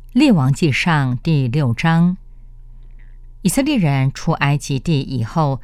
列王纪上第6章。以色列人出埃及地以后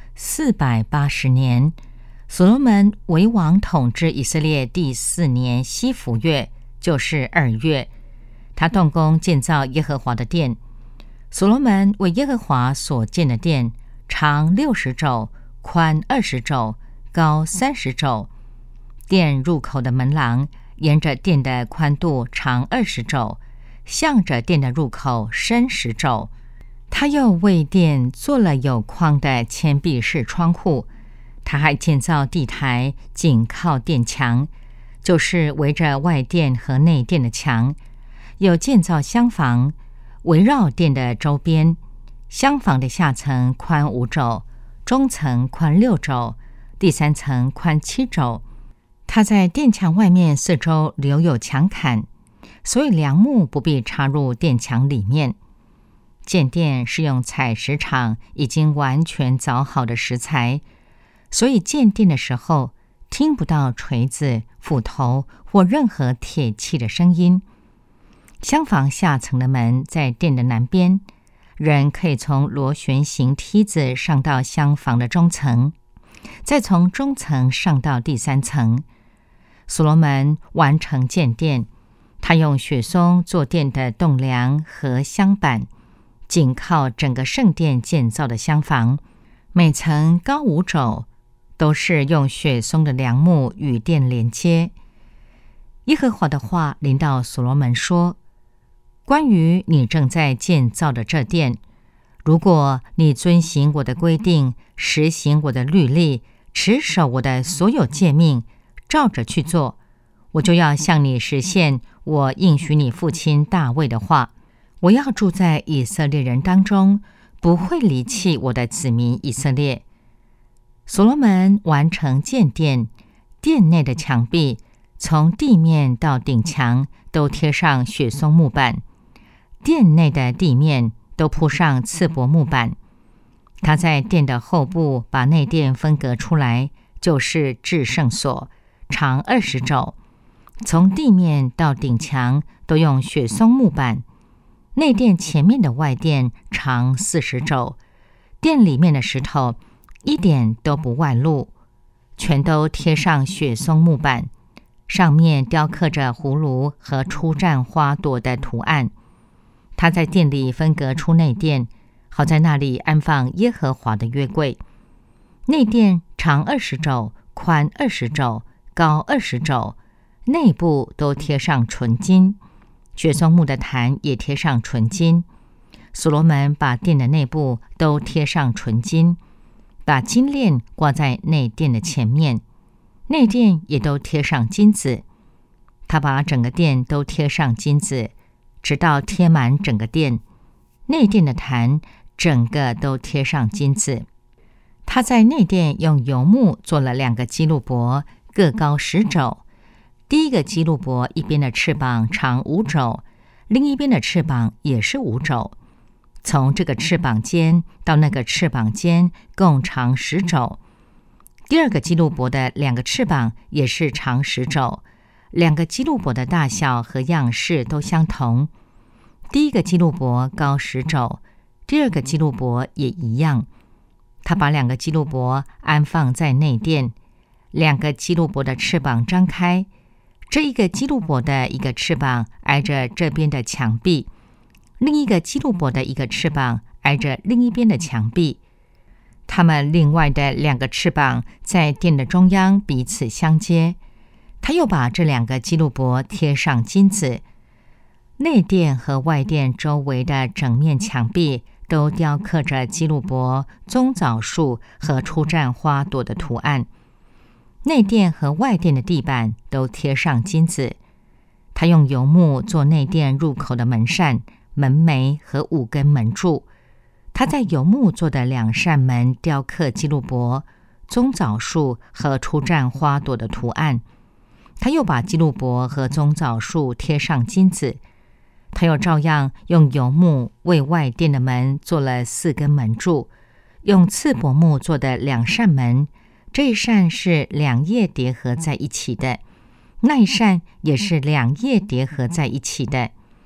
480年，所罗门为王统治以色列第4年西弗月，就是2月，他动工建造耶和华的殿。所罗门为耶和华所建的殿，长60肘，宽20肘，高30肘。殿入口的门廊沿着殿的宽度长20肘，向着殿的入口深10肘。他又为殿做了有框的铅壁式窗户。他还建造地台，紧靠殿墙，就是围着外殿和内殿的墙。有建造厢房，围绕殿的周边。厢房的下层宽5肘，中层宽6肘，第3层宽7肘。他在殿墙外面四周留有墙坎，所以梁木不必插入殿墙里面。建殿是用采石场已经完全凿好的石材，所以建殿的时候听不到锤子、斧头或任何铁器的声音。厢房下层的门在殿的南边，人可以从螺旋形梯子上到厢房的中层，再从中层上到第3层。所罗门完成建殿，他用雪松做殿的栋梁和镶板，紧靠整个圣殿建造的厢房，每层高5肘，都是用雪松的梁木与殿连接。耶和华的话临到所罗门说：关于你正在建造的这殿，如果你遵行我的规定，实行我的律例，持守我的所有诫命，照着去做，我就要向你实现我应许你父亲大卫的话。我要住在以色列人当中，不会离弃我的子民以色列。所罗门完成建殿，殿内的墙壁从地面到顶墙都贴上雪松木板，殿内的地面都铺上刺柏木板。他在殿的后部把内殿分隔出来，就是至圣所，长20肘，从地面到顶墙都用雪松木板。内殿前面的外殿长40肘，殿里面的石头一点都不外露，全都贴上雪松木板，上面雕刻着葫芦和出绽花朵的图案。他在殿里分隔出内殿，好在那里安放耶和华的约柜。内殿长20肘，宽20肘，高20肘，内部都贴上纯金，雪松木的坛也贴上纯金。所罗门把殿的内部都贴上纯金，把金链挂在内殿的前面，内殿也都贴上金子。他把整个殿都贴上金子，直到贴满整个殿。内殿的坛整个都贴上金子。他在内殿用油木做了2个基路伯，各高10肘。第一个基路伯一边的翅膀长5肘，另一边的翅膀也是5肘。从这个翅膀尖到那个翅膀尖共长10肘。第二个基路伯的2个翅膀也是长10肘，2个基路伯的大小和样式都相同。第一个基路伯高10肘，第二个基路伯也一样。他把2个基路伯安放在内殿，2个基路伯的翅膀张开，这一个基路伯的一个翅膀挨着这边的墙壁，另一个基路伯的一个翅膀挨着另一边的墙壁。他们另外的2个翅膀在殿的中央彼此相接。他又把这2个基路伯贴上金子。内殿和外殿周围的整面墙壁都雕刻着基路伯、棕枣树和出绽花朵的图案。内殿和外殿的地板都贴上金子。他用油木做内殿入口的门扇、门楣和5根门柱。他在油木做的2扇门雕刻基路伯、棕枣树和出绽花朵的图案。他又把基路伯和棕枣树贴上金子。他又照样用油木为外殿的门做了4根门柱，用刺柏木做的2扇门，这一扇是2叶叠合在一起的，那一扇也是2叶叠合在一起的。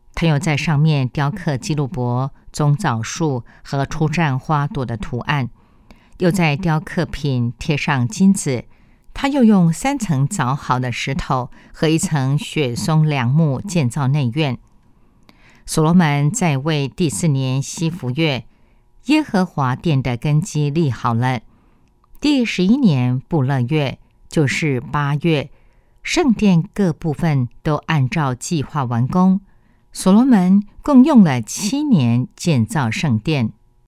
他又在上面雕刻基路伯、棕枣树和出绽花朵的图案，又在雕刻品贴上金子。他又用3层凿好的石头和1层雪松梁木建造内院。所罗门在位第4年西弗月，耶和华殿的根基立好了。第11年布勒月，就是8月，圣殿各部分都按照计划完工。所罗门共用了7年建造圣殿。